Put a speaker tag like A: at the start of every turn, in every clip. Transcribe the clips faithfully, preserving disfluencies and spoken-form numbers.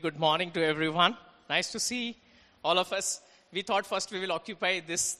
A: Good morning to everyone. Nice to see all of us. We thought first we will occupy this,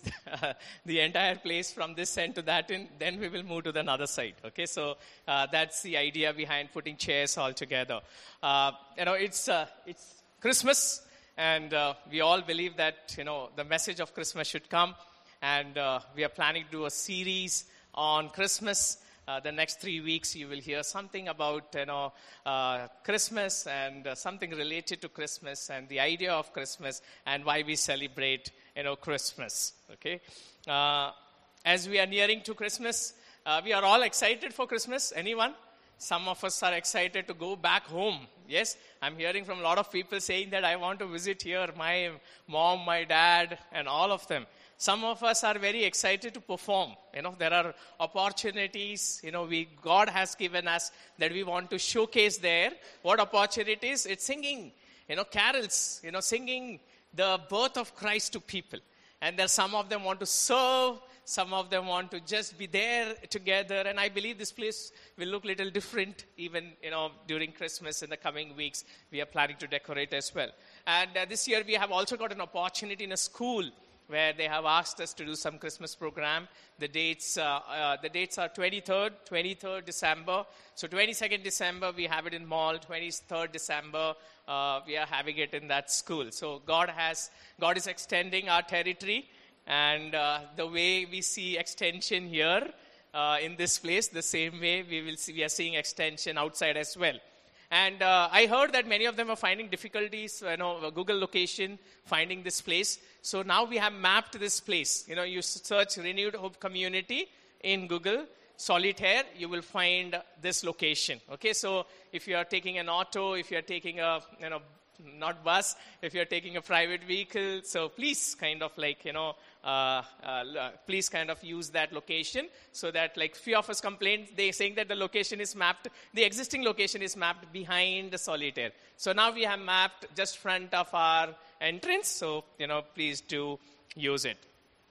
A: the entire place from this end to that end, then we will move to the other side. Okay, so uh, that's the idea behind putting chairs all together. Uh, you know, it's uh, it's Christmas, and uh, we all believe that you know the message of Christmas should come, and uh, we are planning to do a series on Christmas. Uh, the next three weeks, you will hear something about, you know, uh, Christmas and uh, something related to Christmas and the idea of Christmas and why we celebrate, you know, Christmas. Okay. Uh, as we are nearing to Christmas, uh, we are all excited for Christmas. Anyone? Some of us are excited to go back home. Yes, I'm hearing from a lot of people saying that I want to visit here, my mom, my dad, and all of them. Some of us are very excited to perform. You know, there are opportunities, you know, we God has given us that we want to showcase there. What opportunities? It's singing, you know, carols, you know, singing the birth of Christ to people. And there some of them want to serve, some of them want to just be there together. And I believe this place will look a little different even, you know, during Christmas in the coming weeks. We are planning to decorate as well. And uh, this year we have also got an opportunity in a school where they have asked us to do some Christmas program. The dates, uh, uh, the dates are twenty-third, twenty-third December. So twenty-second December, we have it in mall. twenty-third December, uh, we are having it in that school. So God has, God is extending our territory. And uh, the way we see extension here uh, in this place, the same way we will see, we are seeing extension outside as well. And uh, I heard that many of them are finding difficulties, you know, Google location, finding this place. So now we have mapped this place. You know, you search Renewed Hope Community in Google, Solitaire, you will find this location. Okay, so if you are taking an auto, if you are taking a, you know, not bus, if you're taking a private vehicle, so please kind of like, you know, uh, uh, please kind of use that location so that like few of us complained, they saying that the location is mapped, the existing location is mapped behind the Solitaire. So now we have mapped just front of our entrance, so, you know, please do use it.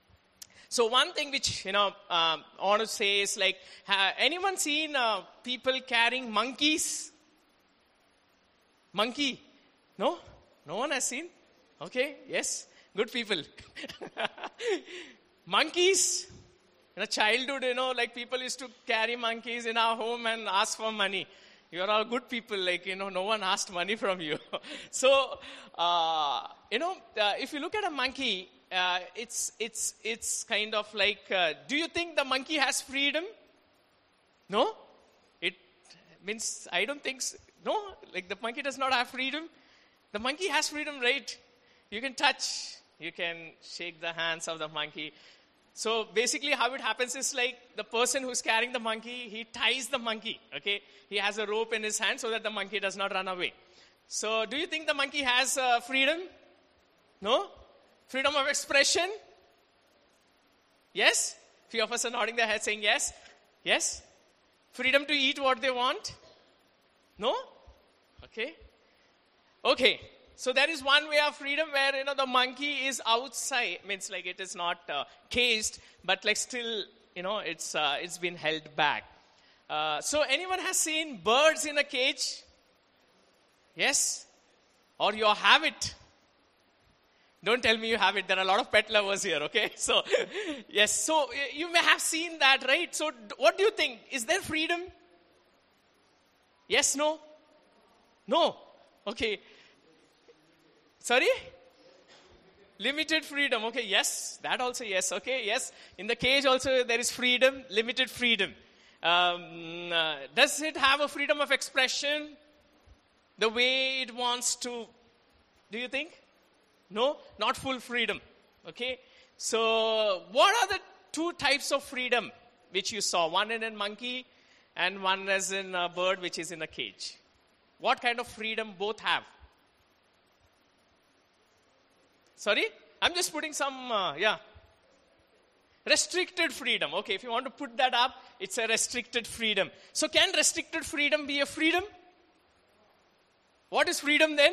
A: So one thing which, you know, um, I want to say is like, ha, anyone seen uh, people carrying monkeys? Monkey? No? No one has seen? Okay, yes. Good people. Monkeys. In a childhood, you know, like people used to carry monkeys in our home and ask for money. You are all good people, like, you know, no one asked money from you. So, uh, you know, uh, if you look at a monkey, uh, it's, it's, it's kind of like, uh, do you think the monkey has freedom? No? It means, I don't think so. No, like the monkey does not have freedom. The monkey has freedom, right? You can touch, you can shake the hands of the monkey. So basically how it happens is like the person who's carrying the monkey, he ties the monkey, okay? He has a rope in his hand so that the monkey does not run away. So do you think the monkey has uh, freedom? No? Freedom of expression? Yes? Few of us are nodding their heads saying yes. Yes? Freedom to eat what they want? No? Okay. Okay, so there is one way of freedom where, you know, the monkey is outside. Means like it is not uh, caged, but like still, you know, it's uh, it's been held back. Uh, so anyone has seen birds in a cage? Yes? Or you have it? Don't tell me you have it. There are a lot of pet lovers here, okay? So, yes, so you may have seen that, right? So what do you think? Is there freedom? Yes, no? No. Okay. Sorry? Limited freedom. Okay, yes. That also, yes. Okay, yes. In the cage also there is freedom, limited freedom. Um, uh, does it have a freedom of expression the way it wants to? Do you think? No? Not full freedom. Okay? So, what are the two types of freedom which you saw? One in a monkey and one is in a bird which is in a cage. What kind of freedom both have? Sorry? I'm just putting some, uh, yeah. Restricted freedom. Okay, if you want to put that up, it's a restricted freedom. So can restricted freedom be a freedom? What is freedom then?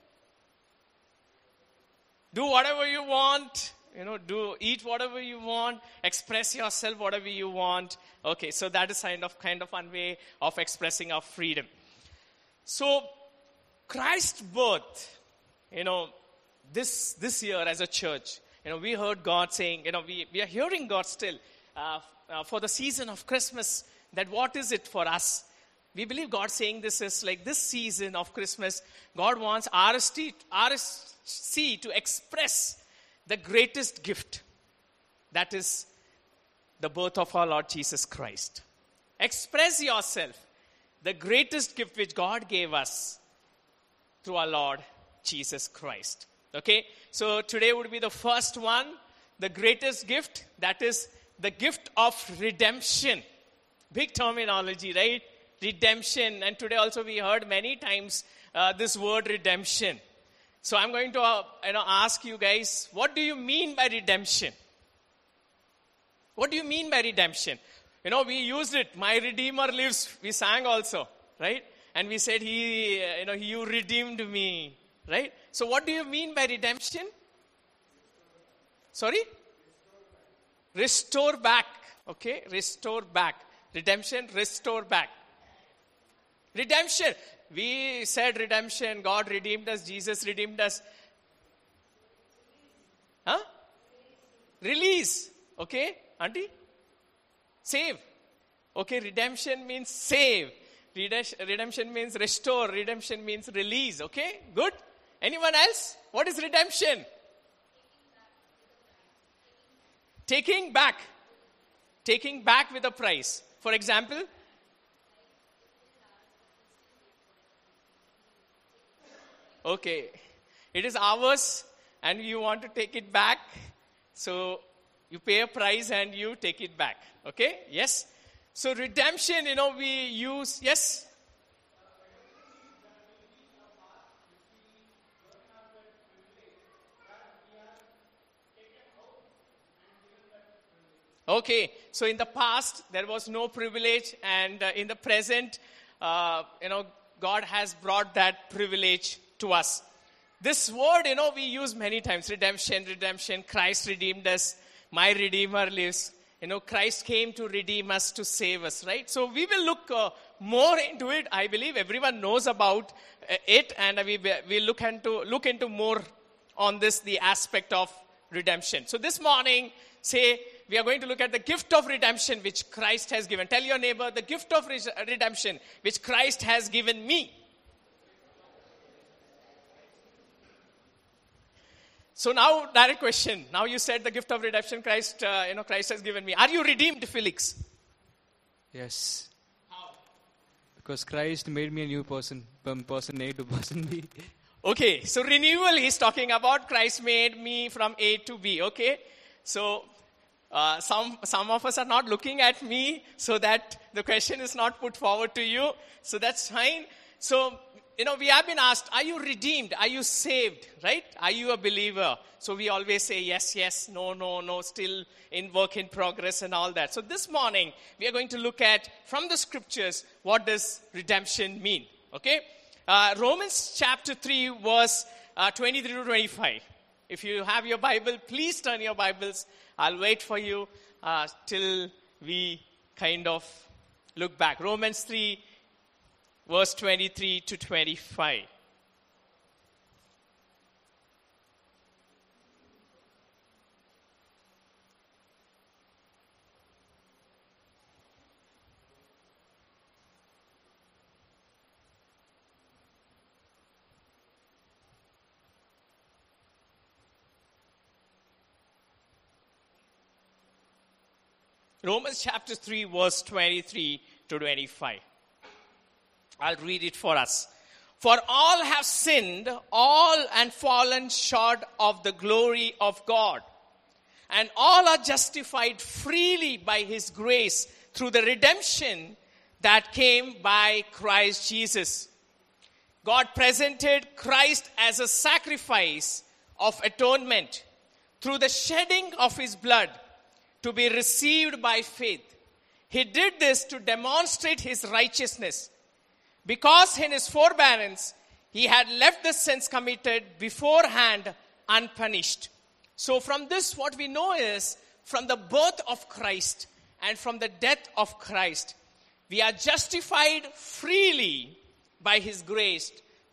A: Do whatever you want. You know, do eat whatever you want. Express yourself whatever you want. Okay, so that is kind of, kind of one way of expressing our freedom. So, Christ's birth, you know, this this year as a church, you know, we heard God saying, you know, we, we are hearing God still uh, uh, for the season of Christmas, that what is it for us? We believe God saying this is like this season of Christmas, God wants R S T, R S C to express the greatest gift. That is the birth of our Lord Jesus Christ. Express yourself. The greatest gift which God gave us through our Lord Jesus Christ. Okay? So today would be the first one. The greatest gift. That is the gift of redemption. Big terminology, right? Redemption. And today also we heard many times uh, this word redemption. So I'm going to uh, you know, ask you guys, what do you mean by redemption? What do you mean by redemption? You know, we used it. My Redeemer lives. We sang also, right? And we said, He, uh, you know, you redeemed me, right? So what do you mean by redemption? Sorry? Restore back. Okay? Restore back. Redemption, restore back. Redemption. We said redemption. God redeemed us. Jesus redeemed us. Huh? Release. Okay? Auntie? Save. Okay, redemption means save. Redemption means restore. Redemption means release. Okay, good. Anyone else? What is redemption? Taking back. Taking back with a price. For example? Okay. It is ours and you want to take it back. So, you pay a price and you take it back. Okay? Yes? So redemption, you know, we use, yes? Okay. So in the past, there was no privilege. And uh, in the present, uh, you know, God has brought that privilege to us. This word, you know, we use many times. Redemption, redemption. Christ redeemed us. My Redeemer lives. You know, Christ came to redeem us, to save us, right? So we will look uh, more into it. I believe everyone knows about uh, it, and we we look into look into more on this, the aspect of redemption. So this morning, say we are going to look at the gift of redemption which Christ has given. Tell your neighbor, the gift of re- redemption which Christ has given me. So now, direct question. Now you said the gift of redemption Christ, uh, you know, Christ has given me. Are you redeemed, Felix?
B: Yes.
A: How?
B: Because Christ made me a new person, from person A to person B.
A: Okay, so renewal he's talking about. Christ made me from A to B. Okay, so uh, some some of us are not looking at me, so that the question is not put forward to you. So that's fine. So, you know, we have been asked, are you redeemed? Are you saved? Right? Are you a believer? So we always say yes, yes, no, no, no, still in work in progress and all that. So this morning, we are going to look at, from the scriptures, what does redemption mean? Okay? Uh, Romans chapter three, verse uh, twenty-three to twenty-five. If you have your Bible, please turn your Bibles. I'll wait for you uh, till we kind of look back. Romans three, verse twenty-three to twenty-five. Romans chapter three, verse twenty-three to twenty-five. I'll read it for us. For all have sinned, all and fallen short of the glory of God. And all are justified freely by his grace through the redemption that came by Christ Jesus. God presented Christ as a sacrifice of atonement through the shedding of his blood to be received by faith. He did this to demonstrate his righteousness, because in his forbearance he had left the sins committed beforehand unpunished. So from this, what we know is, from the birth of Christ and from the death of Christ, we are justified freely by his grace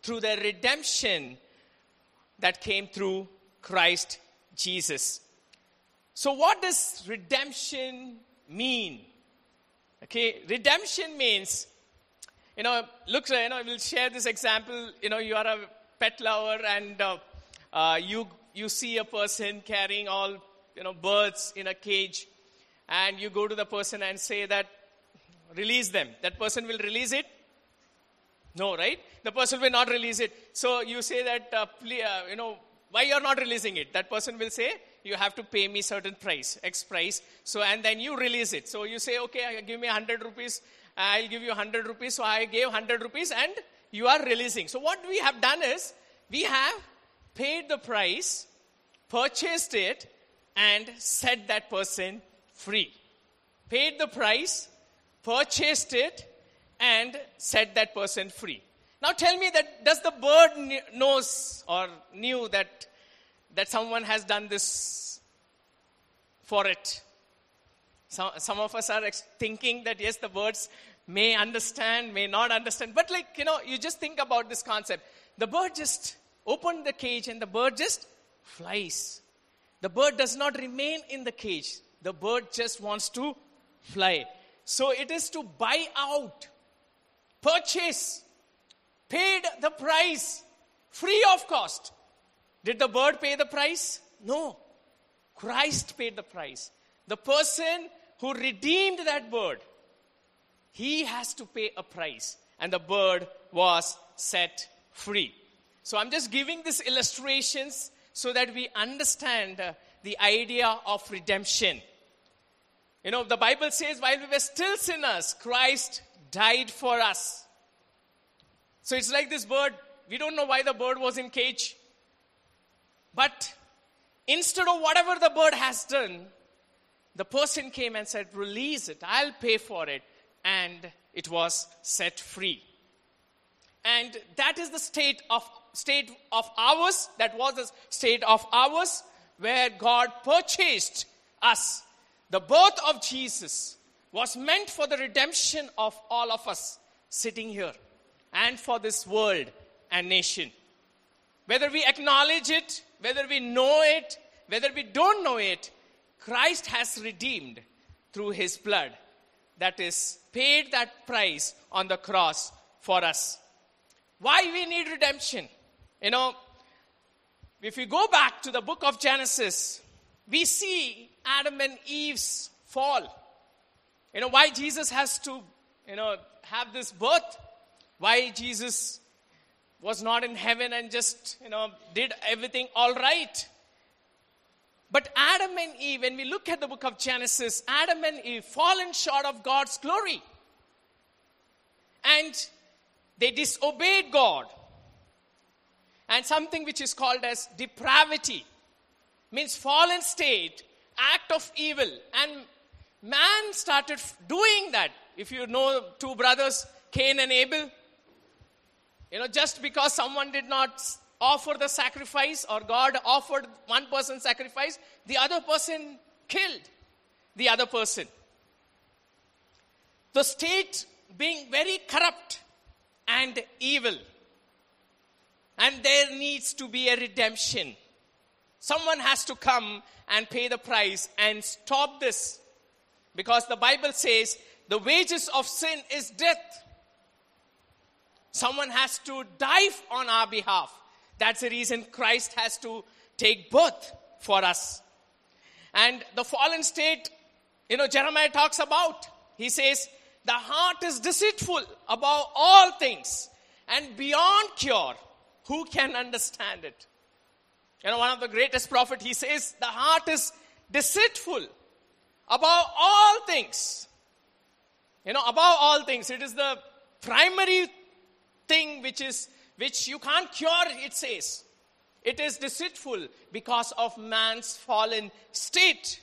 A: through the redemption that came through Christ Jesus. So what does redemption mean? Okay, redemption means, you know, look, you know, we'll share this example. You know, you are a pet lover and uh, uh, you you see a person carrying all, you know, birds in a cage, and you go to the person and say that, release them. That person will release it? No, right? The person will not release it. So you say that, uh, please, uh, you know, why you're not releasing it? That person will say, you have to pay me certain price, X price. So, and then you release it. So you say, okay, give me one hundred rupees. I'll give you one hundred rupees. So I gave one hundred rupees and you are releasing. So what we have done is, we have paid the price, purchased it, and set that person free. Paid the price, purchased it, and set that person free. Now tell me that, does the bird kn- knows or knew that, that someone has done this for it? Some, some of us are ex- thinking that yes, the birds may understand, may not understand. But like, you know, you just think about this concept. The bird just opened the cage and the bird just flies. The bird does not remain in the cage. The bird just wants to fly. So it is to buy out, purchase, paid the price, free of cost. Did the bird pay the price? No. Christ paid the price. The person who redeemed that bird, he has to pay a price. And the bird was set free. So I'm just giving these illustrations so that we understand uh, the idea of redemption. You know, the Bible says, while we were still sinners, Christ died for us. So it's like this bird. We don't know why the bird was in cage. But instead of whatever the bird has done, the person came and said, release it. I'll pay for it. And it was set free. And that is the state of state of ours. That was the state of ours where God purchased us. The birth of Jesus was meant for the redemption of all of us sitting here and for this world and nation. Whether we acknowledge it, whether we know it, whether we don't know it, Christ has redeemed through his blood. That is, paid that price on the cross for us. Why we need redemption? You know, if we go back to the book of Genesis, we see Adam and Eve's fall. You know, why Jesus has to, you know, have this birth. Why Jesus was not in heaven and just, you know, did everything all right. But Adam and Eve, when we look at the book of Genesis, Adam and Eve fallen short of God's glory. And they disobeyed God. And something which is called as depravity, means fallen state, act of evil. And man started doing that. If you know two brothers, Cain and Abel, you know, just because someone did not offer the sacrifice, or God offered one person sacrifice, the other person killed the other person. The state being very corrupt and evil. And there needs to be a redemption. Someone has to come and pay the price and stop this. Because the Bible says the wages of sin is death. Someone has to die on our behalf. That's the reason Christ has to take birth for us. And the fallen state, you know, Jeremiah talks about. He says, the heart is deceitful above all things and beyond cure. Who can understand it? You know, one of the greatest prophets, he says, the heart is deceitful above all things. You know, above all things. It is the primary thing which is which you can't cure, it says. It is deceitful because of man's fallen state.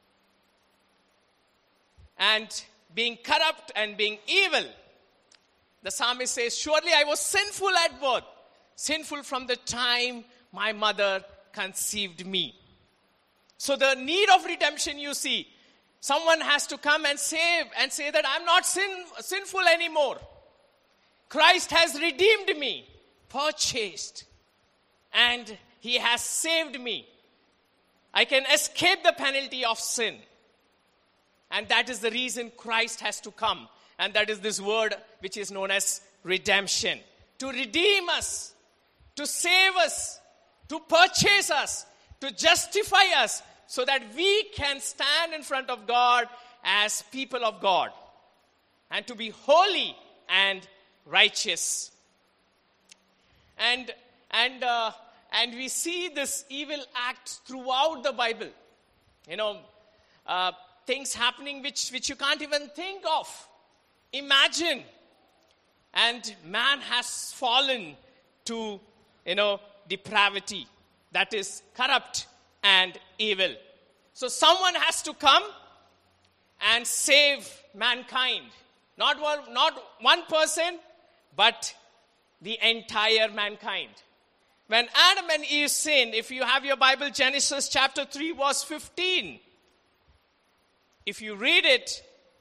A: And being corrupt and being evil. The psalmist says, surely I was sinful at birth. Sinful from the time my mother conceived me. So the need of redemption, you see. Someone has to come and save and say that I'm not sin, sinful anymore. Christ has redeemed me. purchased, and he has saved me. I can escape the penalty of sin. And that is the reason Christ has to come. And that is this word which is known as redemption. To redeem us, to save us, to purchase us, to justify us, so that we can stand in front of God as people of God, and to be holy and righteous. And and uh, and we see this evil act throughout the Bible. You know, uh, things happening which, which you can't even think of, imagine. And man has fallen to, you know, depravity, that is corrupt and evil. So someone has to come and save mankind. Not one, not one person, but the entire mankind. When Adam and Eve sinned, if you have your Bible, Genesis chapter three, verse fifteen. If you read it,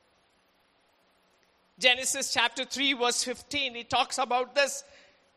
A: Genesis chapter three, verse fifteen, it talks about this.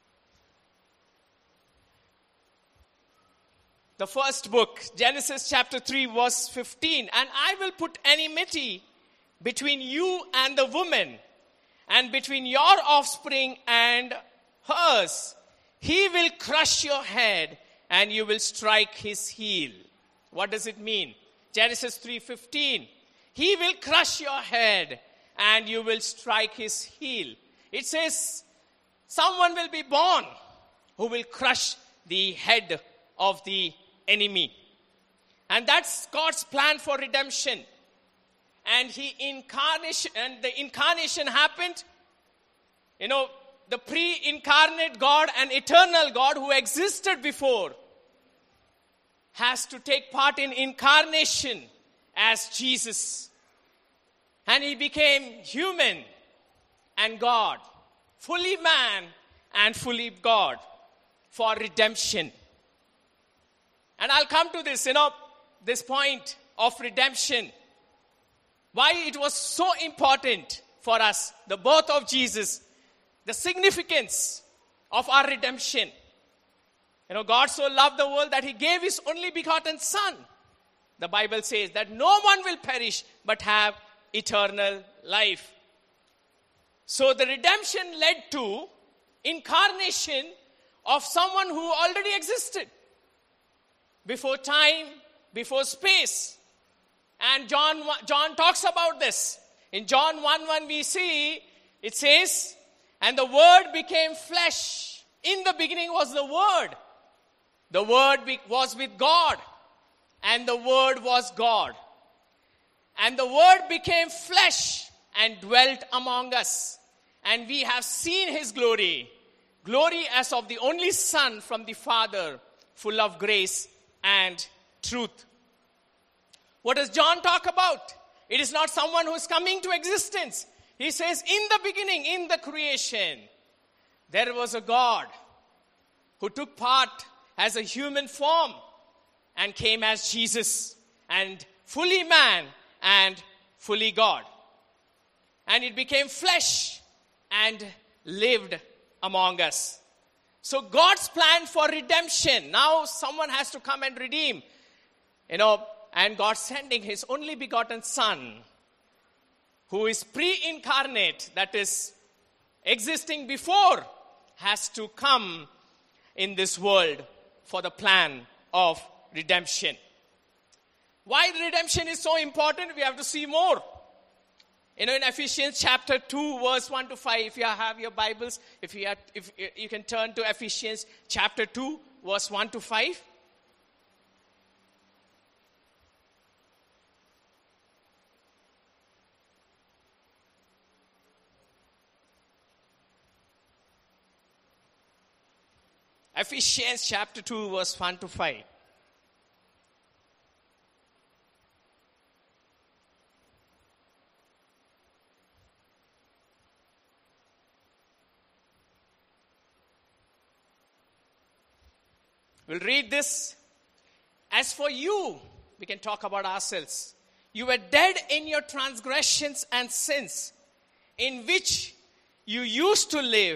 A: The first book, Genesis chapter three, verse fifteen. And I will put enmity between you and the woman, and between your offspring and hers. He will crush your head, and you will strike his heel. What does it mean? Genesis three fifteen. He will crush your head, and you will strike his heel. It says, someone will be born who will crush the head of the enemy. And that's God's plan for redemption. And he incarnation, and the incarnation happened. You know, the pre-incarnate God and eternal God who existed before has to take part in incarnation as Jesus. And he became human and God, fully man and fully God, for redemption. And I'll come to this, you know, this point of redemption. Why it was so important for us, the birth of Jesus, the significance of our redemption. You know, God so loved the world that he gave his only begotten Son. The Bible says that no one will perish but have eternal life. So the redemption led to incarnation of someone who already existed before time, before space. And John, John talks about this. In John one one we see, it says, and the Word became flesh. In the beginning was the Word. The Word be- was with God, and the Word was God. And the Word became flesh and dwelt among us. And we have seen his glory. Glory as of the only Son from the Father, full of grace and truth. What does John talk about? It is not someone who is coming to existence. He says, in the beginning, in the creation, there was a God who took part as a human form and came as Jesus, and fully man and fully God. And it became flesh and lived among us. So God's plan for redemption. Now someone has to come and redeem. You know, and God sending his only begotten Son, who is pre-incarnate, that is existing before, has to come in this world for the plan of redemption. Why redemption is so important, we have to see more. You know, in Ephesians chapter two, verse one to five, if you have your Bibles, if you, have, if you can turn to Ephesians chapter two, verse one to five. Ephesians chapter two, verse one to five. We'll read this. As for you, we can talk about ourselves. You were dead in your transgressions and sins, in which you used to live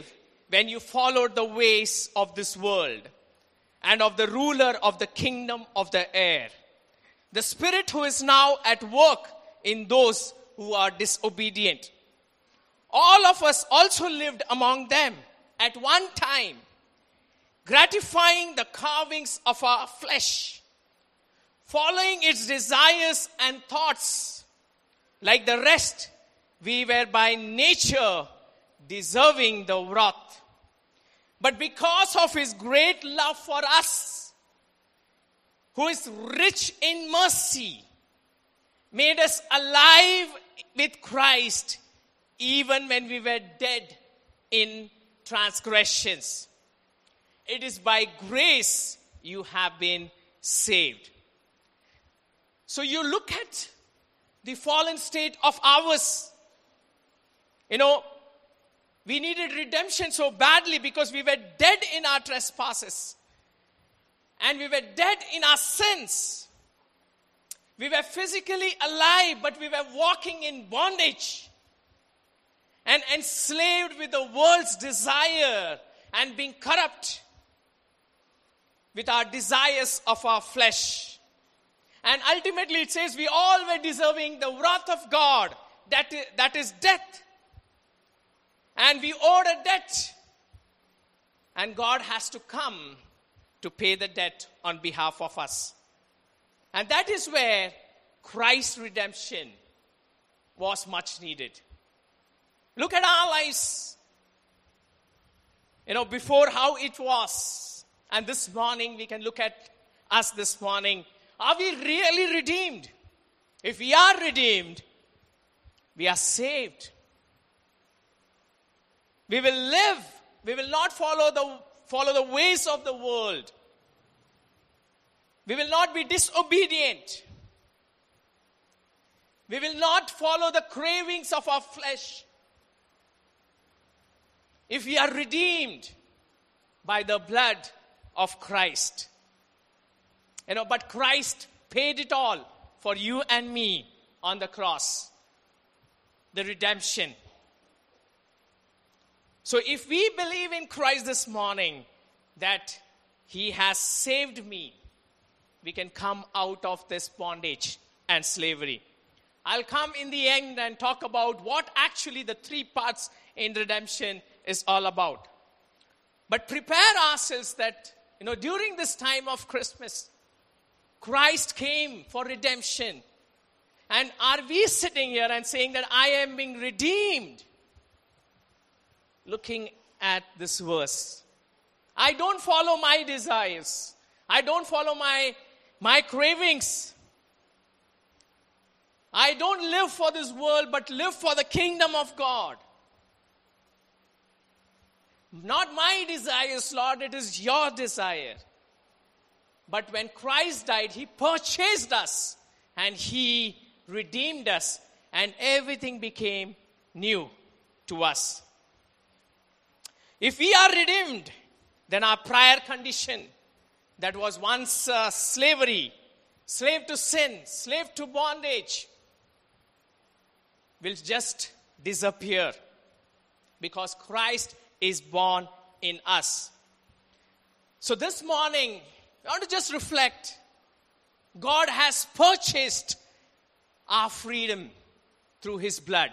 A: when you followed the ways of this world and of the ruler of the kingdom of the air, the spirit who is now at work in those who are disobedient. All of us also lived among them at one time, gratifying the carvings of our flesh, following its desires and thoughts. Like the rest, we were by nature deserving the wrath. But because of his great love for us, who is rich in mercy, made us alive with Christ even when we were dead in transgressions. It is by grace you have been saved. So you look at the fallen state of ours. You know, we needed redemption so badly because we were dead in our trespasses. And we were dead in our sins. We were physically alive, but we were walking in bondage and enslaved with the world's desire and being corrupt with our desires of our flesh. And ultimately it says we all were deserving the wrath of God, that is, that is death. And we owed a debt. And God has to come to pay the debt on behalf of us. And that is where Christ's redemption was much needed. Look at our lives, you know, before how it was. And this morning, we can look at us this morning. Are we really redeemed? If we are redeemed, we are saved. We will live. We will not follow the, follow the ways of the world. We will not be disobedient. We will not follow the cravings of our flesh. If we are redeemed by the blood of Christ. You know, but Christ paid it all for you and me on the cross. The redemption. So if we believe in Christ this morning that he has saved me, we can come out of this bondage and slavery. I'll come in the end and talk about what actually the three parts in redemption is all about. But prepare ourselves that, you know, during this time of Christmas, Christ came for redemption. And are we sitting here and saying that I am being redeemed? Looking at this verse. I don't follow my desires. I don't follow my, my cravings. I don't live for this world, but live for the kingdom of God. Not my desires, Lord, it is your desire. But when Christ died, he purchased us and he redeemed us, and everything became new to us. If we are redeemed, then our prior condition, that was once uh, slavery, slave to sin, slave to bondage, will just disappear because Christ is born in us. So this morning, I want to just reflect. God has purchased our freedom through his blood.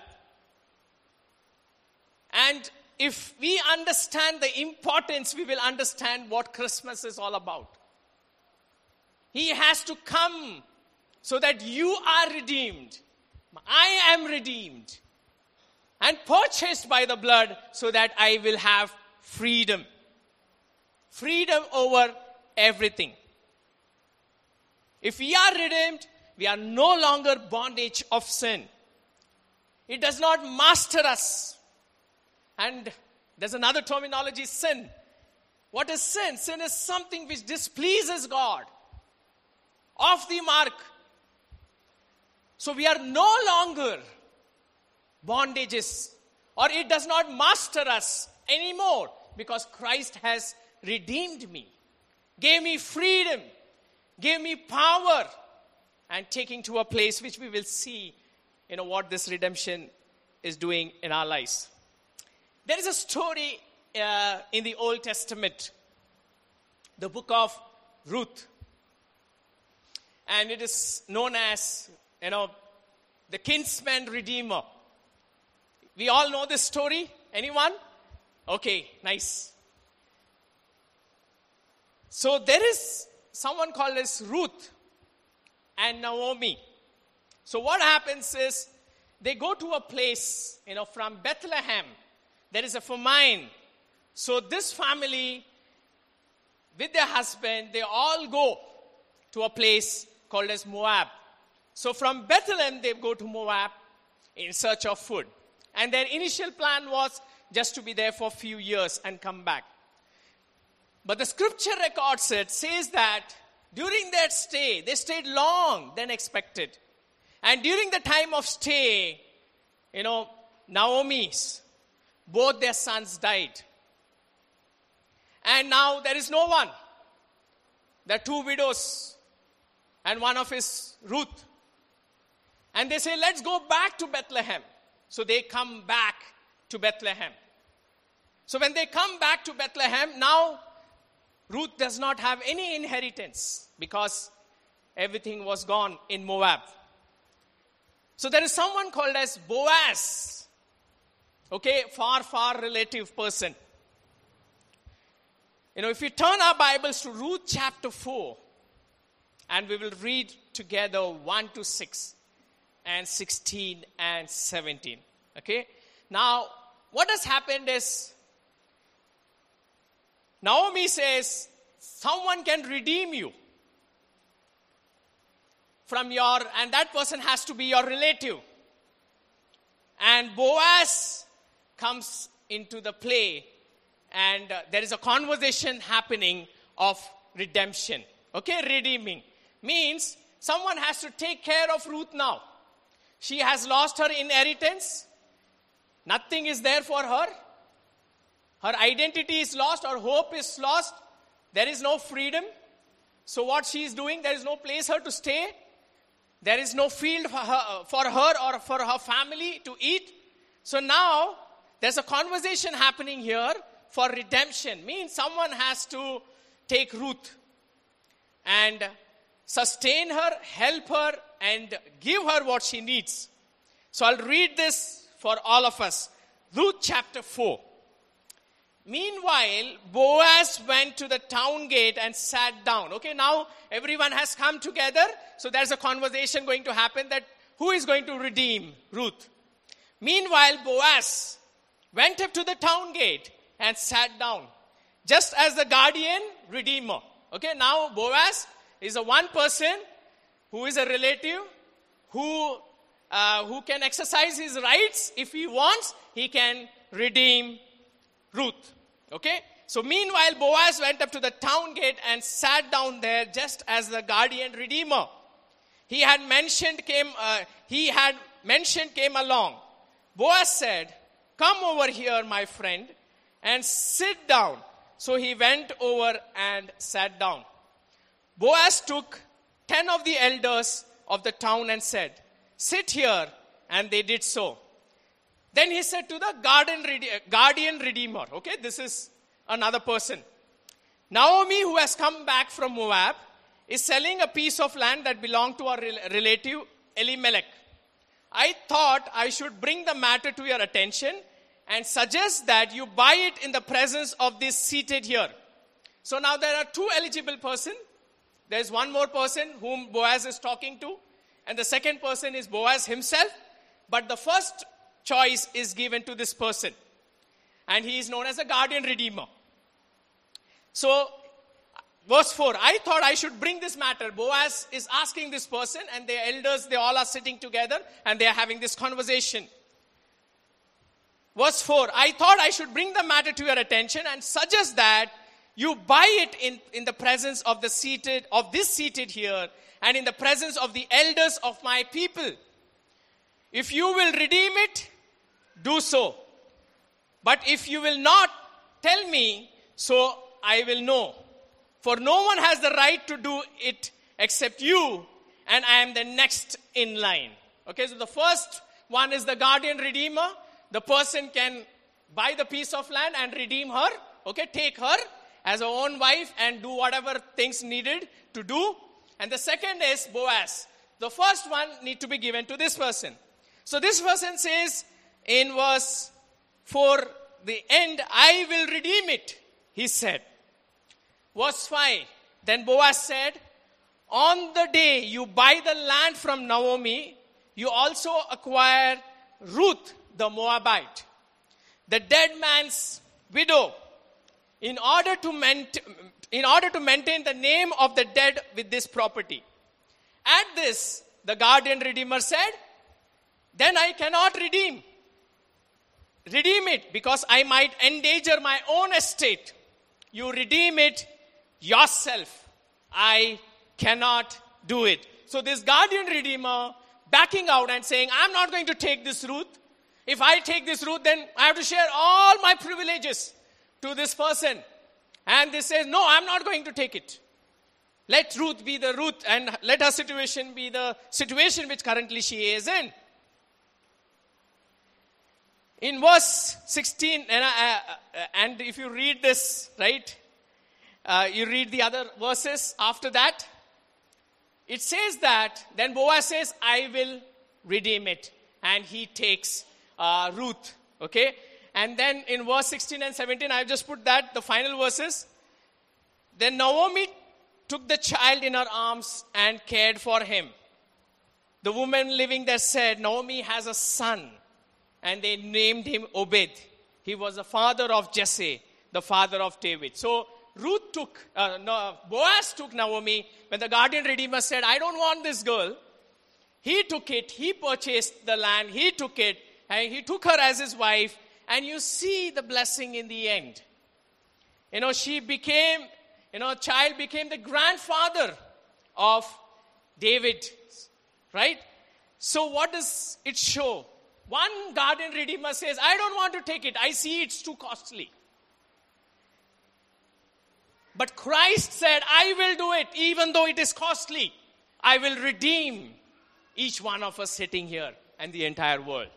A: And if we understand the importance, we will understand what Christmas is all about. He has to come so that you are redeemed. I am redeemed and purchased by the blood so that I will have freedom. Freedom over everything. If we are redeemed, we are no longer bondage of sin. It does not master us. And there's another terminology, sin. What is sin? Sin is something which displeases God. Off the mark. So we are no longer bondages, or it does not master us anymore because Christ has redeemed me, gave me freedom, gave me power, and taking to a place which we will see, you know, what this redemption is doing in our lives. There is a story uh, in the Old Testament, the book of Ruth. And it is known as, you know, the kinsman redeemer. We all know this story. Anyone? Okay, nice. So there is someone called as Ruth and Naomi. So what happens is they go to a place, you know, from Bethlehem. There is a famine. So this family, with their husband, they all go to a place called as Moab. So from Bethlehem, they go to Moab in search of food. And their initial plan was just to be there for a few years and come back. But the scripture records it, says that during that stay, they stayed long than expected. And during the time of stay, you know, Naomi's, both their sons died. And now there is no one. There are two widows and one of his Ruth. And they say, let's go back to Bethlehem. So they come back to Bethlehem. So when they come back to Bethlehem, now Ruth does not have any inheritance because everything was gone in Moab. So there is someone called as Boaz. Okay, far, far relative person. You know, if we turn our Bibles to Ruth chapter four, and we will read together one to six and sixteen and seventeen. Okay? Now, what has happened is, Naomi says, someone can redeem you from your, and that person has to be your relative. And Boaz comes into the play, and uh, there is a conversation happening of redemption. Okay, redeeming. Means someone has to take care of Ruth now. She has lost her inheritance. Nothing is there for her. Her identity is lost. Her hope is lost. There is no freedom. So what she is doing, there is no place for her to stay. There is no field for her, for her or for her family to eat. So now there's a conversation happening here for redemption. Means someone has to take Ruth and sustain her, help her, and give her what she needs. So I'll read this for all of us. Ruth chapter four. Meanwhile, Boaz went to the town gate and sat down. Okay, now everyone has come together. So there's a conversation going to happen that who is going to redeem Ruth. Meanwhile, Boaz went up to the town gate and sat down, just as the guardian redeemer. Okay, now Boaz is a one person who is a relative who uh, who can exercise his rights. If he wants, he can redeem Ruth. Okay? So meanwhile, Boaz went up to the town gate and sat down there just as the guardian redeemer. He had mentioned came uh, he had mentioned came along. Boaz said, "Come over here, my friend, and sit down." So he went over and sat down. Boaz took ten of the elders of the town and said, "Sit here," and they did so. Then he said to the guardian, guardian redeemer, okay, this is another person. Naomi, who has come back from Moab, is selling a piece of land that belonged to our relative Elimelech. I thought I should bring the matter to your attention and suggest that you buy it in the presence of this seated here. So now there are two eligible persons. There's one more person whom Boaz is talking to, and the second person is Boaz himself. But the first choice is given to this person, and he is known as a guardian redeemer. So, verse four, I thought I should bring this matter. Boaz is asking this person, and the elders, they all are sitting together, and they are having this conversation. Verse four, I thought I should bring the matter to your attention and suggest that you buy it in, in the presence of the seated, of this seated here, and in the presence of the elders of my people. If you will redeem it, do so. But if you will not, tell me, so I will know. For no one has the right to do it except you, and I am the next in line. Okay, so the first one is the guardian redeemer. The person can buy the piece of land and redeem her. Okay, take her as her own wife and do whatever things needed to do. And the second is Boaz. The first one need to be given to this person. So this person says in verse four, the end, I will redeem it, he said. Verse five, then Boaz said, on the day you buy the land from Naomi, you also acquire Ruth the Moabite, the dead man's widow, in order to maintain, in order to maintain the name of the dead with this property. At this, the guardian redeemer said, then I cannot redeem. Redeem it because I might endanger my own estate. You redeem it yourself. I cannot do it. So this guardian redeemer backing out and saying, I'm not going to take this Ruth. If I take this Ruth, then I have to share all my privileges to this person. And this says, no, I'm not going to take it. Let Ruth be the Ruth and let her situation be the situation which currently she is in. In verse sixteen, and, uh, and if you read this, right, uh, you read the other verses after that, it says that, then Boaz says, I will redeem it. And he takes uh, Ruth, okay? And then in verse sixteen and seventeen, I've just put that, the final verses. Then Naomi took the child in her arms and cared for him. The woman living there said, Naomi has a son. And they named him Obed. He was the father of Jesse, the father of David. So Ruth took, uh, no, Boaz took Naomi. When the guardian redeemer said, I don't want this girl, he took it, he purchased the land, he took it, and he took her as his wife. And you see the blessing in the end. You know, she became, you know, child became the grandfather of David, right? So what does it show? One guardian redeemer says, I don't want to take it. I see it's too costly. But Christ said, I will do it even though it is costly. I will redeem each one of us sitting here and the entire world.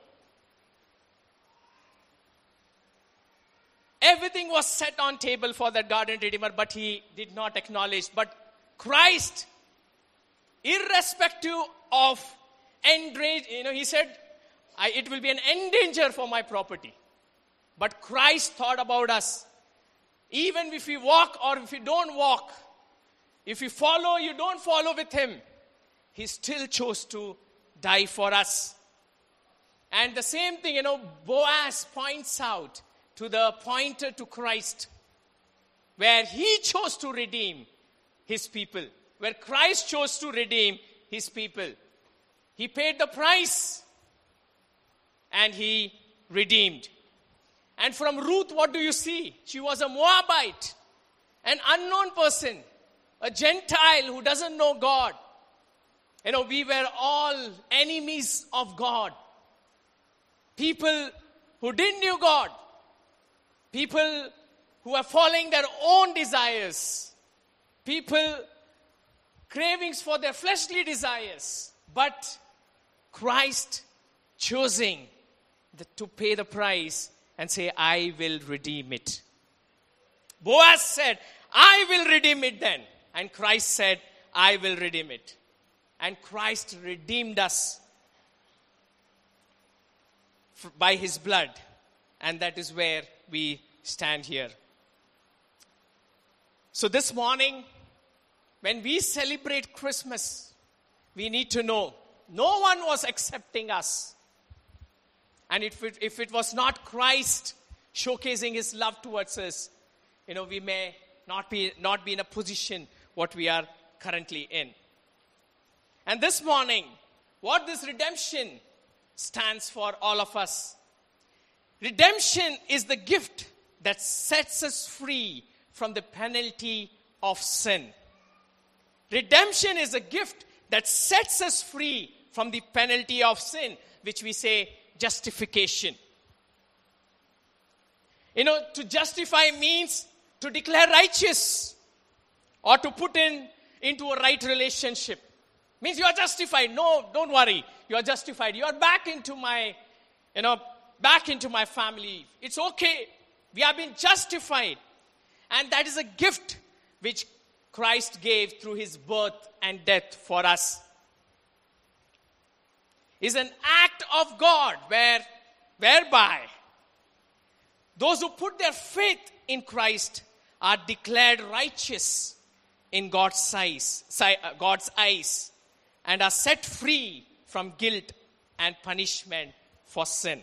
A: Everything was set on table for that guardian redeemer, but he did not acknowledge. But Christ, irrespective of enrage, you know, he said, I, it will be an endanger for my property. But Christ thought about us. Even if we walk or if we don't walk, if we follow, you don't follow with him, he still chose to die for us. And the same thing, you know, Boaz points out to the pointer to Christ, where he chose to redeem his people, where Christ chose to redeem his people. He paid the price and he redeemed. And from Ruth, what do you see? She was a Moabite, an unknown person, a Gentile who doesn't know God. You know, we were all enemies of God. People who didn't know God. People who are following their own desires. People cravings for their fleshly desires. But Christ choosing the, to pay the price and say, I will redeem it. Boaz said, I will redeem it then. And Christ said, I will redeem it. And Christ redeemed us by his blood. And that is where we stand here. So this morning, when we celebrate Christmas, we need to know no one was accepting us. And if it, if it was not Christ showcasing his love towards us, you know, we may not be, not be in a position what we are currently in. And this morning, what this redemption stands for all of us. Redemption is the gift that sets us free from the penalty of sin. Redemption is a gift that sets us free from the penalty of sin, which we say justification. You know, to justify means to declare righteous or to put in into a right relationship. Means you are justified. No, don't worry. You are justified. You are back into my, you know, back into my family. It's okay. We have been justified. And that is a gift which Christ gave through his birth and death for us. It's an act of God where, whereby those who put their faith in Christ are declared righteous in God's eyes, God's eyes, and are set free from guilt and punishment for sin.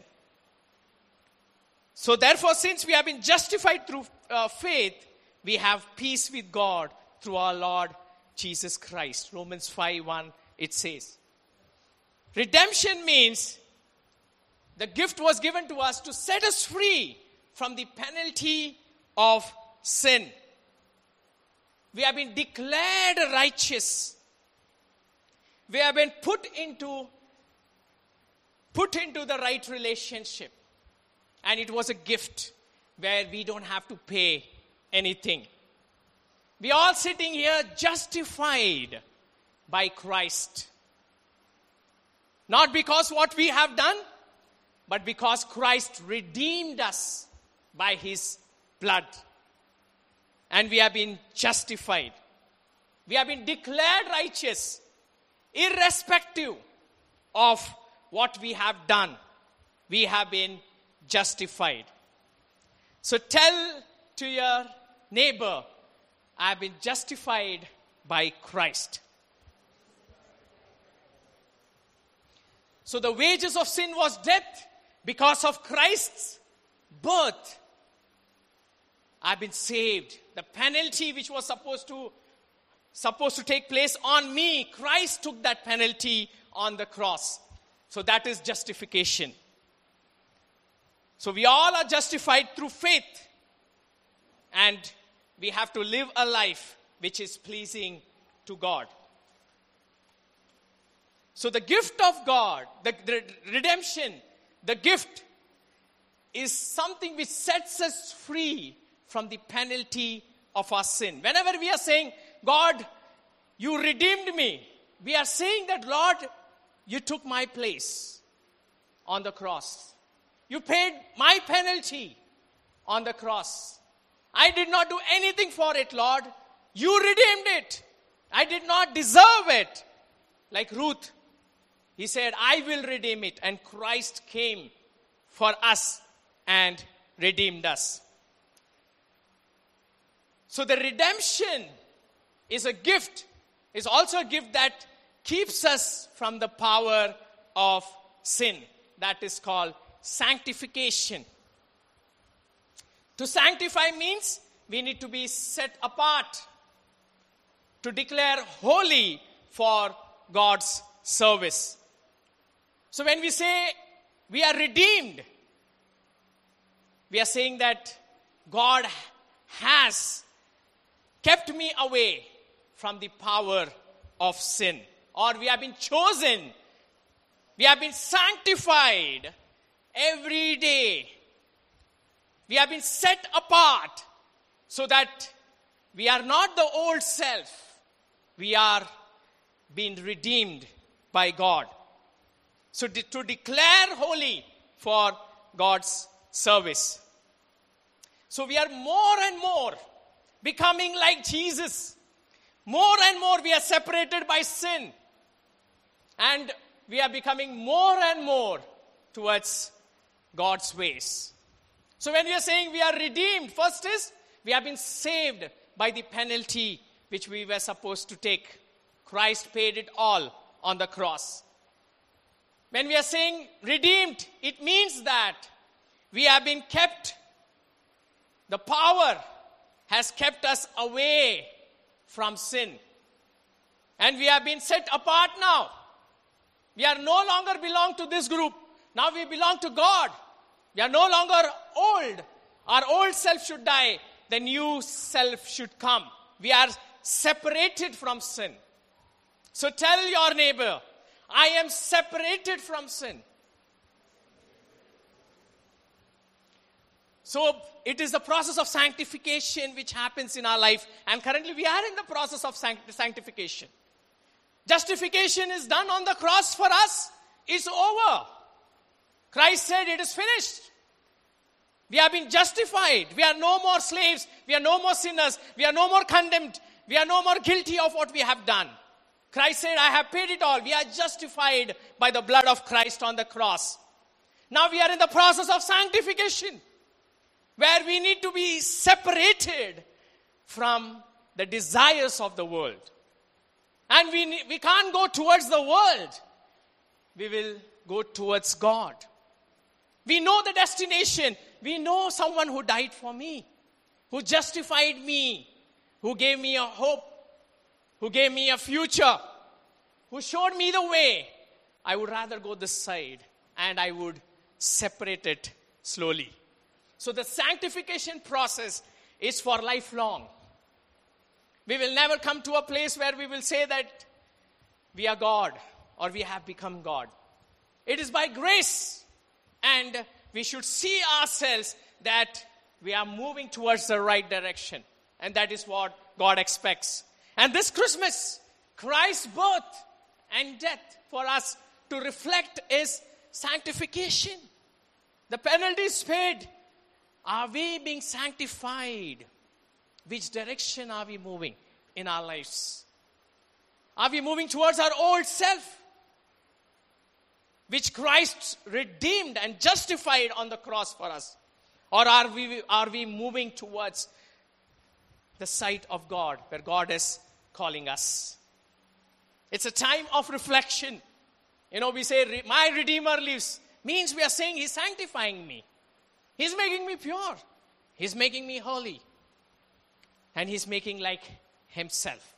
A: So therefore, since we have been justified through uh, faith, we have peace with God through our Lord Jesus Christ. Romans five one, it says. Redemption means the gift was given to us to set us free from the penalty of sin. We have been declared righteous. We have been put into, put into the right relationship. And it was a gift where we don't have to pay anything. We are all sitting here justified by Christ. Not because what we have done, but because Christ redeemed us by his blood. And we have been justified. We have been declared righteous, irrespective of what we have done. We have been justified. So tell to your neighbor, I have been justified by Christ. So the wages of sin was death. Because of Christ's birth, I've been saved. The penalty which was supposed to supposed to take place on me, Christ took that penalty on the cross. So that is justification. So we all are justified through faith. And we have to live a life which is pleasing to God. So the gift of God, the, the redemption, the gift is something which sets us free from the penalty of our sin. Whenever we are saying, God, you redeemed me, we are saying that, Lord, you took my place on the cross. You paid my penalty on the cross. I did not do anything for it, Lord. You redeemed it. I did not deserve it. Like Ruth, he said, I will redeem it. And Christ came for us and redeemed us. So the redemption is a gift. It's also a gift that keeps us from the power of sin. That is called sanctification. To sanctify means we need to be set apart to declare holy for God's service. So when we say we are redeemed, we are saying that God has kept me away from the power of sin. Or we have been chosen. We have been sanctified every day. We have been set apart so that we are not the old self. We are being redeemed by God. So de- to declare holy for God's service. So we are more and more becoming like Jesus. More and more we are separated by sin. And we are becoming more and more towards God's ways. So when we are saying we are redeemed, first is we have been saved by the penalty which we were supposed to take. Christ paid it all on the cross. When we are saying redeemed, it means that we have been kept, the power has kept us away from sin. And we have been set apart now. We are no longer belong to this group. Now we belong to God. We are no longer old. Our old self should die. The new self should come. We are separated from sin. So tell your neighbor, I am separated from sin. So it is the process of sanctification which happens in our life. And currently we are in the process of sanct- sanctification. Justification is done on the cross for us. It's over. Christ said, it is finished. We have been justified. We are no more slaves. We are no more sinners. We are no more condemned. We are no more guilty of what we have done. Christ said, I have paid it all. We are justified by the blood of Christ on the cross. Now we are in the process of sanctification, where we need to be separated from the desires of the world. And we, ne- we can't go towards the world. We will go towards God. We know the destination. We know someone who died for me, who justified me, who gave me a hope, who gave me a future, who showed me the way. I would rather go this side, and I would separate it slowly. So the sanctification process is for lifelong. We will never come to a place where we will say that we are God or we have become God. It is by grace, and we should see ourselves that we are moving towards the right direction. And that is what God expects. And this Christmas, Christ's birth and death for us to reflect is sanctification. The penalty is paid. Are we being sanctified? Which direction are we moving in our lives? Are we moving towards our old self, which Christ redeemed and justified on the cross for us? Or are we, are we moving towards the sight of God, where God is calling us? It's a time of reflection. You know, we say, my Redeemer lives. Means we are saying He's sanctifying me. He's making me pure. He's making me holy. And He's making like Himself.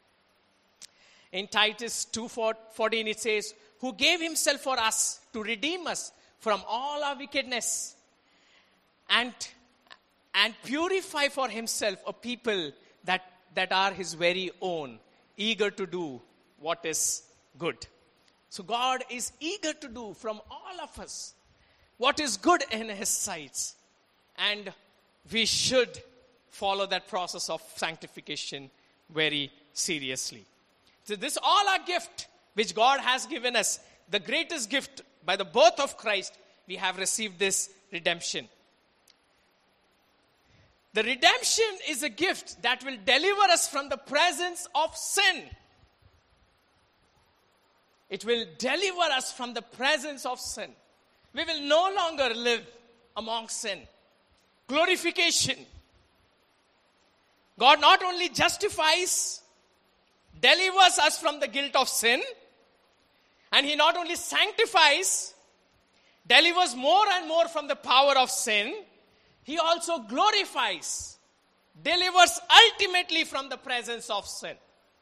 A: In Titus two fourteen it says, who gave Himself for us to redeem us from all our wickedness and, and purify for Himself a people that, that are His very own, eager to do what is good. So God is eager to do from all of us what is good in His sight. And we should follow that process of sanctification very seriously. So this is all our gift which God has given us. The greatest gift by the birth of Christ, we have received this redemption. The redemption is a gift that will deliver us from the presence of sin. It will deliver us from the presence of sin. We will no longer live among sin. Glorification. God not only justifies, delivers us from the guilt of sin, and He not only sanctifies, delivers more and more from the power of sin, He also glorifies, delivers ultimately from the presence of sin.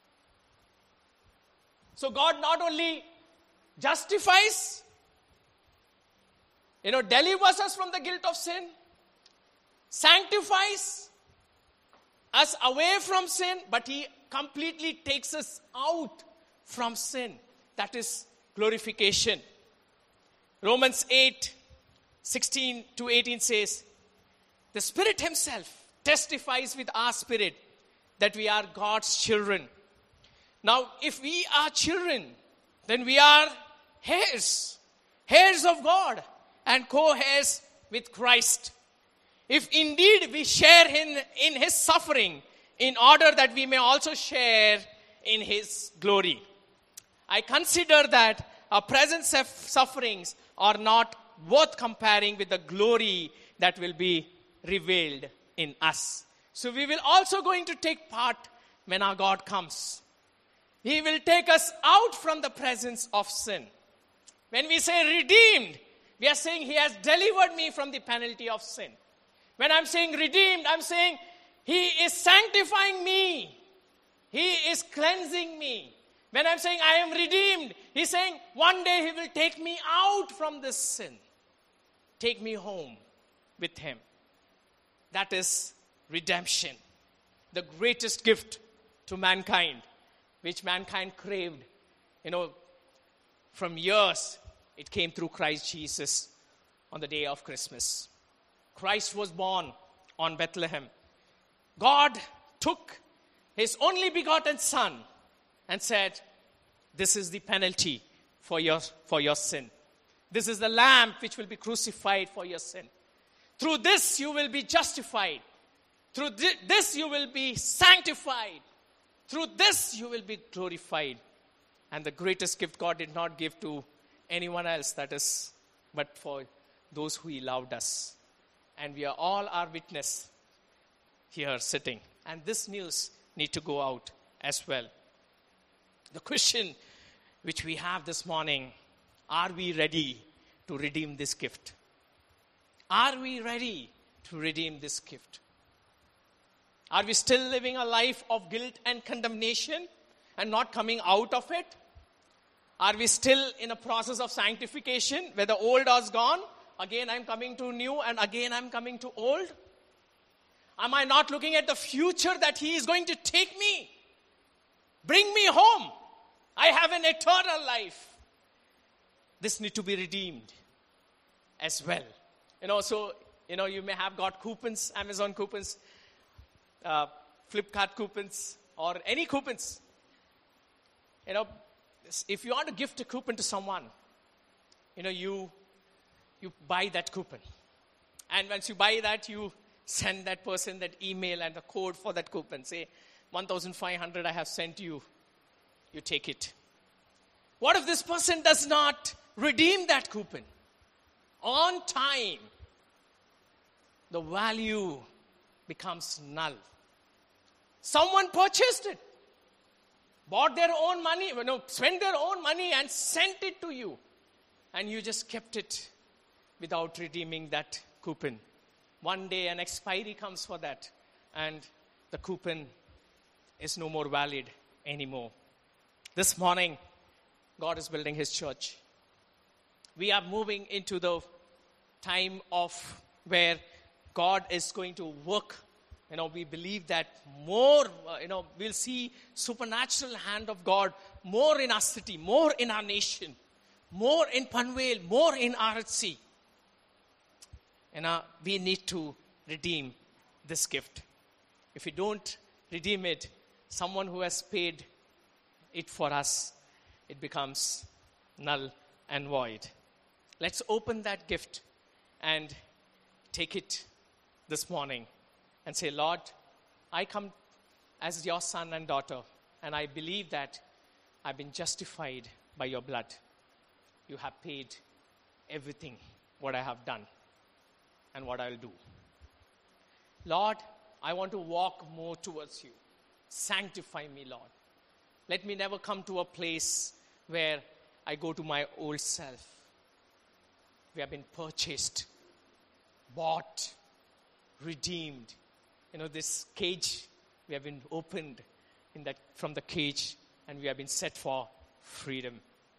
A: So God not only justifies, you know, delivers us from the guilt of sin, sanctifies us away from sin, but He completely takes us out from sin. That is glorification. Romans eight, sixteen to eighteen says, the Spirit Himself testifies with our spirit that we are God's children. Now, if we are children, then we are heirs, heirs of God and co-heirs with Christ. If indeed we share in, in His suffering, in order that we may also share in His glory. I consider that our present sufferings are not worth comparing with the glory that will be revealed in us. So we will also going to take part when our God comes. He will take us out from the presence of sin. When we say redeemed, we are saying He has delivered me from the penalty of sin. When I'm saying redeemed, I'm saying He is sanctifying me. He is cleansing me. When I'm saying I am redeemed, He's saying one day He will take me out from this sin. Take me home with Him. That is redemption. The greatest gift to mankind, which mankind craved, you know, from years. It came through Christ Jesus on the day of Christmas. Christ was born on Bethlehem. God took His only begotten Son and said, this is the penalty for your, for your sin. This is the lamb which will be crucified for your sin. Through this you will be justified. Through thi- this you will be sanctified. Through this you will be glorified. And the greatest gift God did not give to anyone else, that is, but for those who He loved us. And we are all our witness here sitting. And this news need to go out as well. The question which we have this morning, are we ready to redeem this gift? Are we ready to redeem this gift? Are we still living a life of guilt and condemnation and not coming out of it? Are we still in a process of sanctification where the old is gone? Again, I'm coming to new and again I'm coming to old? Am I not looking at the future that He is going to take me? Bring me home. I have an eternal life. This need to be redeemed as well. You know, so, you know, you may have got coupons, Amazon coupons, uh, Flipkart coupons, or any coupons. You know, if you want to gift a coupon to someone, you know, you you buy that coupon. And once you buy that, you send that person that email and the code for that coupon. Say, one thousand five hundred I have sent you. You take it. What if this person does not redeem that coupon on time? The value becomes null. Someone purchased it, bought their own money, you know, spent their own money and sent it to you. And you just kept it without redeeming that coupon. One day an expiry comes for that and the coupon is no more valid anymore. This morning, God is building His church. We are moving into the time of where God is going to work. You know, we believe that more, uh, you know, we'll see supernatural hand of God more in our city, more in our nation, more in Panvel, more in R H C. And uh, we need to redeem this gift. If we don't redeem it, someone who has paid it for us, it becomes null and void. Let's open that gift and take it this morning and say, Lord, I come as your son and daughter, and I believe that I've been justified by your blood. You have paid everything what I have done and what I'll do. Lord, I want to walk more towards you. Sanctify me, Lord. Let me never come to a place where I go to my old self. We have been purchased, bought, redeemed. You know, this cage, we have been opened in that from the cage and we have been set for freedom.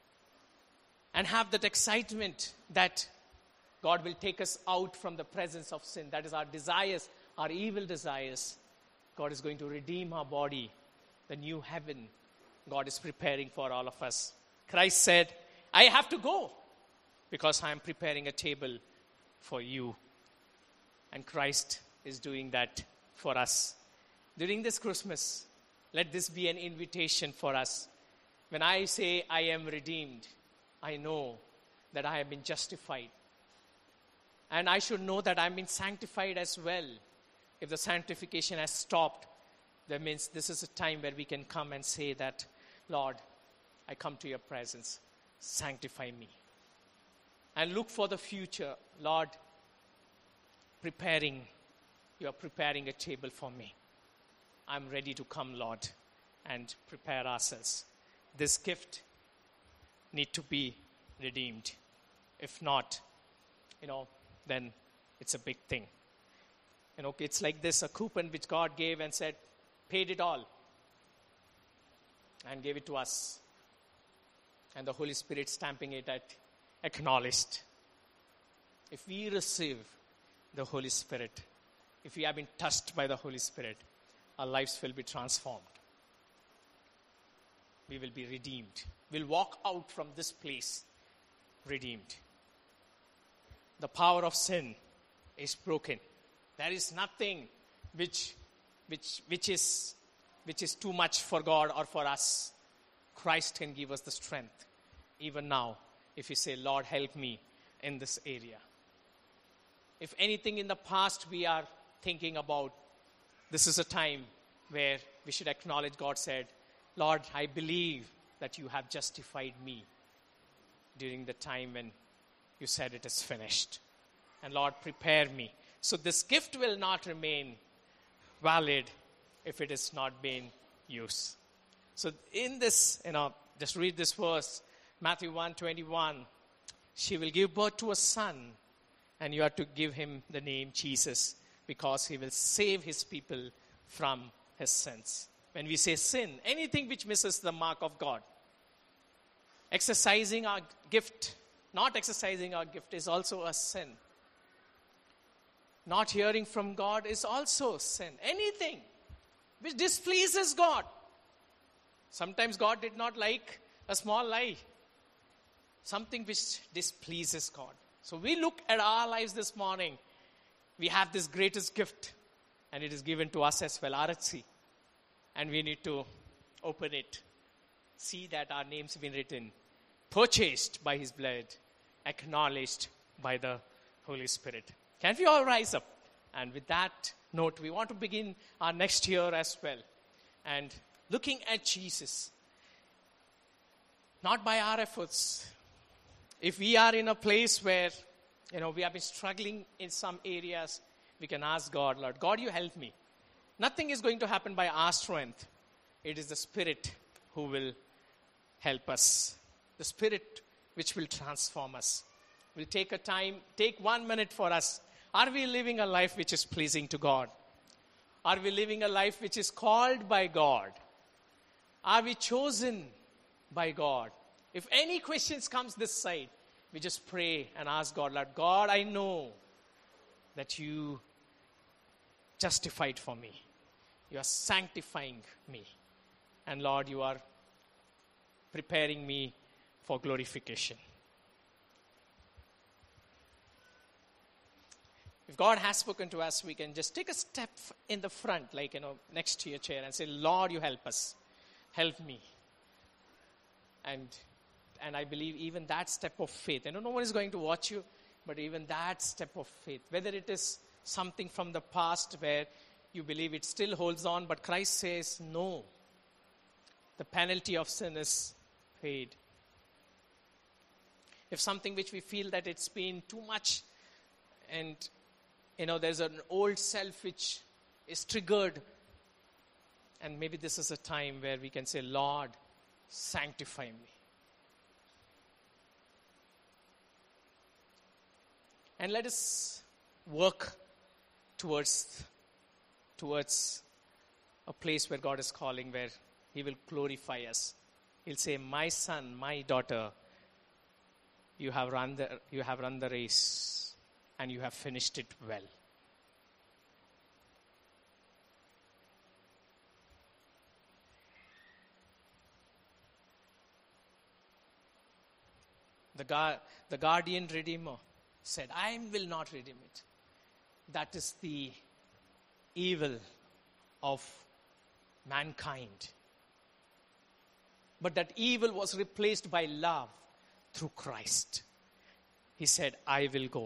A: And have that excitement that God will take us out from the presence of sin. That is our desires, our evil desires. God is going to redeem our body, the new heaven God is preparing for all of us. Christ said, I have to go because I am preparing a table for you. And Christ is doing that for us. During this Christmas, let this be an invitation for us. When I say I am redeemed, I know that I have been justified. And I should know that I've been sanctified as well. If the sanctification has stopped, that means this is a time where we can come and say that, Lord, I come to your presence. Sanctify me. And look for the future. Lord, preparing, you are preparing a table for me. I'm ready to come, Lord, and prepare ourselves. This gift need to be redeemed. If not, you know, then it's a big thing. You know, it's like this, a coupon which God gave and said, paid it all. And gave it to us. And the Holy Spirit stamping it at acknowledged. If we receive the Holy Spirit, if we have been touched by the Holy Spirit, our lives will be transformed. We will be redeemed. We'll walk out from this place redeemed. The power of sin is broken. There is nothing which, which, which is which is too much for God or for us. Christ can give us the strength, even now, if you say, Lord, help me in this area. If anything in the past we are thinking about, this is a time where we should acknowledge God said, Lord, I believe that you have justified me during the time when you said it is finished. And Lord, prepare me. So this gift will not remain valid if it is not being used. So in this, you know, just read this verse, Matthew one twenty-one. She will give birth to a son, and you are to give him the name Jesus, because he will save his people from his sins. When we say sin, anything which misses the mark of God, exercising our gift, not exercising our gift is also a sin. Not hearing from God is also sin. Anything which displeases God. Sometimes God did not like a small lie. Something which displeases God. So we look at our lives this morning. We have this greatest gift, and it is given to us as well, R H C. And we need to open it. See that our names have been written. Purchased by his blood. Acknowledged by the Holy Spirit. Can we all rise up? And with that note, we want to begin our next year as well. And looking at Jesus. Not by our efforts. If we are in a place where, you know, we have been struggling in some areas, we can ask God, Lord, God, you help me. Nothing is going to happen by our strength. It is the Spirit who will help us. The Spirit which will transform us. We'll take a time, take one minute for us. Are we living a life which is pleasing to God? Are we living a life which is called by God? Are we chosen by God? If any questions comes this side, we just pray and ask God, Lord, God, I know that you justified for me. You are sanctifying me. And Lord, you are preparing me for glorification. If God has spoken to us, we can just take a step in the front, like, you know, next to your chair and say, Lord, you help us. Help me. And and I believe even that step of faith, I know no one is going to watch you, but even that step of faith, whether it is something from the past where you believe it still holds on, but Christ says, no, the penalty of sin is paid. If something which we feel that it's been too much, and, you know, there's an old self which is triggered, and maybe this is a time where we can say, Lord, sanctify me. And let us work towards, towards a place where God is calling, where he will glorify us. He'll say, my son, my daughter, you have run the, you have run the race and you have finished it well. The, guard, the guardian redeemer said, I will not redeem it. That is the evil of mankind. But that evil was replaced by love through Christ. He said, I will go.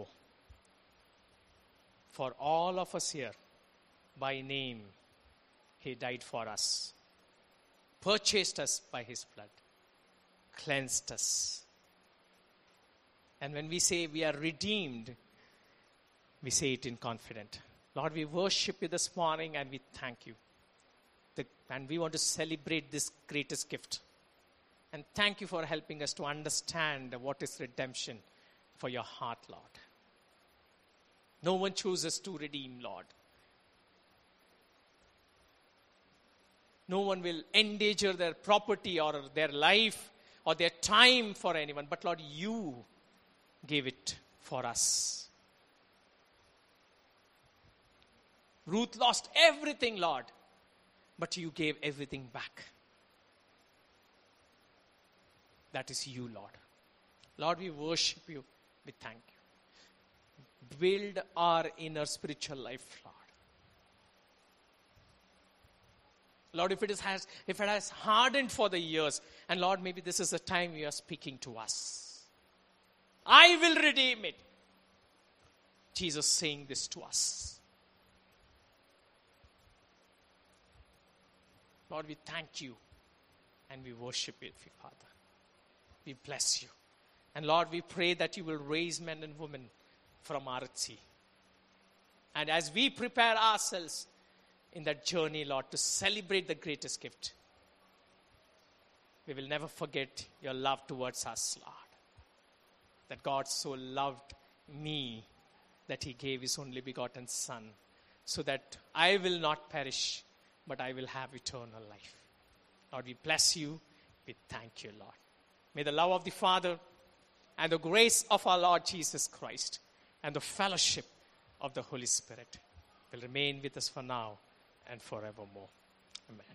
A: For all of us here, by name, he died for us. Purchased us by his blood. Cleansed us. And when we say we are redeemed, we say it in confidence. Lord, we worship you this morning and we thank you. The, and we want to celebrate this greatest gift. And thank you for helping us to understand what is redemption for your heart, Lord. No one chooses to redeem, Lord. No one will endanger their property or their life or their time for anyone. But Lord, you gave it for us. Ruth lost everything, Lord, but you gave everything back. That is you, Lord. Lord, we worship you. We thank you. Build our inner spiritual life, Lord. Lord, if it is has, if it has hardened for the years, and Lord, maybe this is the time you are speaking to us. I will redeem it. Jesus saying this to us. Lord, we thank you and we worship you, Father. We bless you. And Lord, we pray that you will raise men and women from Arathi. And as we prepare ourselves in that journey, Lord, to celebrate the greatest gift, we will never forget your love towards us, Lord. That God so loved me that he gave his only begotten Son, so that I will not perish, but I will have eternal life. Lord, we bless you. We thank you, Lord. May the love of the Father and the grace of our Lord Jesus Christ and the fellowship of the Holy Spirit will remain with us for now and forevermore. Amen.